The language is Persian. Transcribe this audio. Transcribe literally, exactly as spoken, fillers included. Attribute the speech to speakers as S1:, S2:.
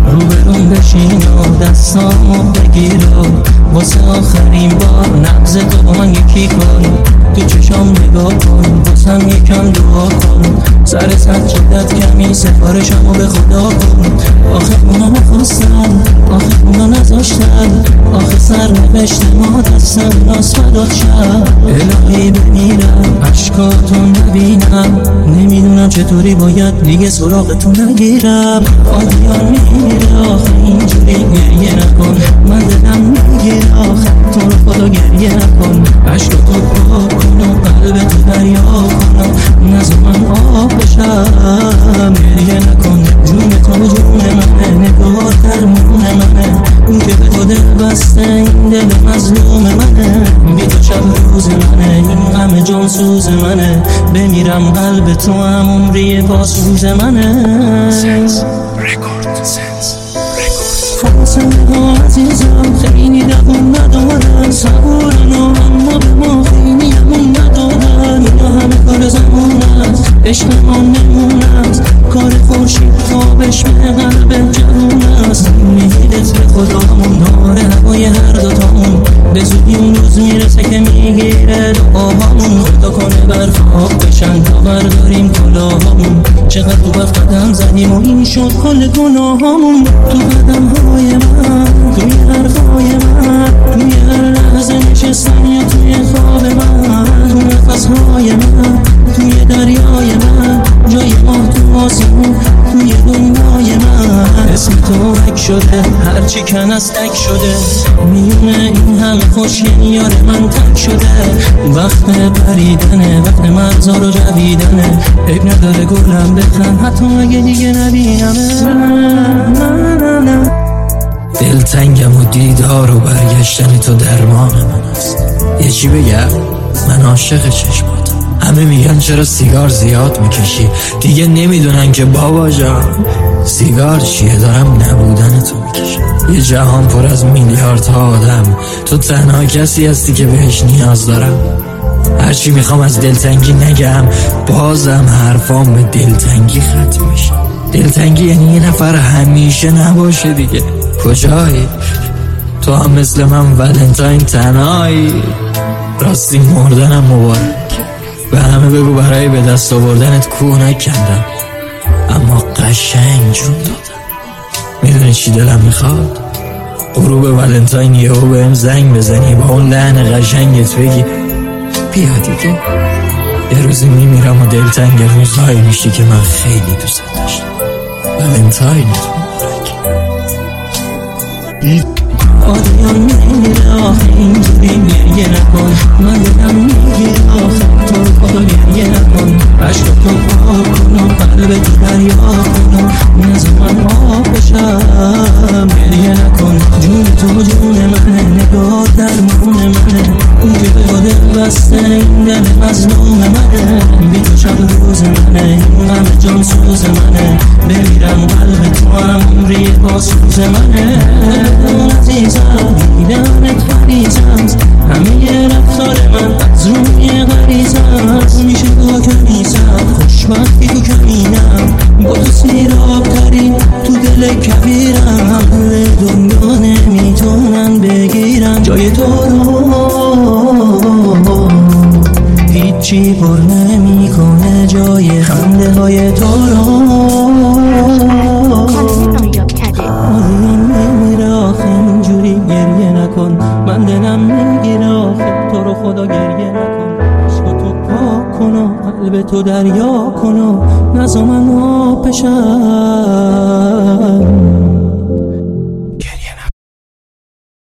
S1: رو برون بشین و دستامو بگیر و واسه آخرین بار نبض تو با من یکی کن. تو چشام نگاه کن، واسم یکم دعا کن. سر سجدت کمی سفارشمو به خدا کن. آخه اونا نخواستن، آخه اونا نذاشتن، آخه سر نوشت ما دستم راست فدات شد. الهی بمیرم عشقاتون نبینم، نمیدونم چطوری باید دیگه سراغتون نگیرم. آدیان میره آخه اینجوری گریه نکن، من دلم میگیره آخه تو رو خدا گریه نکن. عشقاتو پاک کن و قلبتو دریا کن و نزا من آب بشم. گریه نکن، جون تو جون منه، نگاه درمون منه، اون که به تو دل بسته این دل مظلوم منه. بی تو شب روز منه، این غم جان سوز منه، بمیرم قلب تو هم عمری پاسوز منه.
S2: سنس رکورد، سنس
S1: خواستم نگاه عزیزم خیلی دوام ندارن، صبورن و اما به ما خیلی همون ندارن. اینا همه کار زمان است، عشق ما نمون است، کار خورشید خوابش به قلب جوون است. میدت به خدامون داره هوای هر دوتامون، به زودی اون روز میرسه که میگیره دعاهامون. خدا کنه برف آب بشن تا برداریم کلاهامون. چقدر تو وقت قدم زدیم و این شد کل گناهامون. تو قدم های من، توی حرفای من، توی هر لحظه نشستن یا توی خواب من، تو نفس های من، توی دریای من، جای ماه تو آسمون، توی دنیای من. اسم تو رک شده، هرچی کن از تک شده، میونه این همه خوشگل یار من تک شده. وقت پریدنه، وقت مغزا رو جویدنه، عیب نداره گلم بخن حتی اگه دیگه نبینمه.
S3: دلتنگم و دیدار و برگشتن تو درمان من است. یه چی بگم؟ من عاشق چشماتم. همه میگن چرا سیگار زیاد میکشی، دیگه نمیدونن که بابا جان سیگار چیه، دارم نبودن تو میکشم. یه جهان پر از میلیاردها آدم، تو تنها کسی هستی که بهش نیاز دارم. هرچی میخوام از دلتنگی نگم، بازم حرفام به دلتنگی ختم میشه. دلتنگی یعنی یه نفر همیشه نباشه دیگه. کجایی؟ تو هم مثل من ولنتاین تنهایی. راستی مردنم مبارک، به همه بگو برای به دست آوردنت کوه نکندم، اما قشنگ جون دادم. میدونی چی دلم میخواد؟ غروب ولنتاین یهو بهم زنگ بزنی، با اون لحن قشنگت بگی بیا دیگه. یه روزی میمیرم و دلتنگ روزهایی میشی که من خیلی دوست داشتم. ولنتاینت مبارک.
S1: آدیان میره آخه اینجوری گریه نکن، من دلم میگیره آخه تو خدا گریه نکن. عشقاتو پاک کن و قلبتو دریا کن و نزا من آب بشم. گریه نکن، جون تو جون منه، نگاه درمون منه، اون که به دل بسته این دل مظلوم منه. بی تو شب روز منه، این غم جان سوز منه، بمیرم قلب تو هم عمری پاسوز منه. عزیزم دیدنت فریزم، همه رفتار من از روی غریزم. میشه با کمیزم، خوشبختی تو کمینم، با تو سیراب ترین تو دل کبیرم. دنیا نمیتونن بگیرن جای تو رو، هیچی پر نمیکنه جای خنده های تو رو. من دلم میگیره آخه تو رو خدا گریه نکن. عشقاتو پاک کن و قلب تو دریا کن و نزا من آب بشم.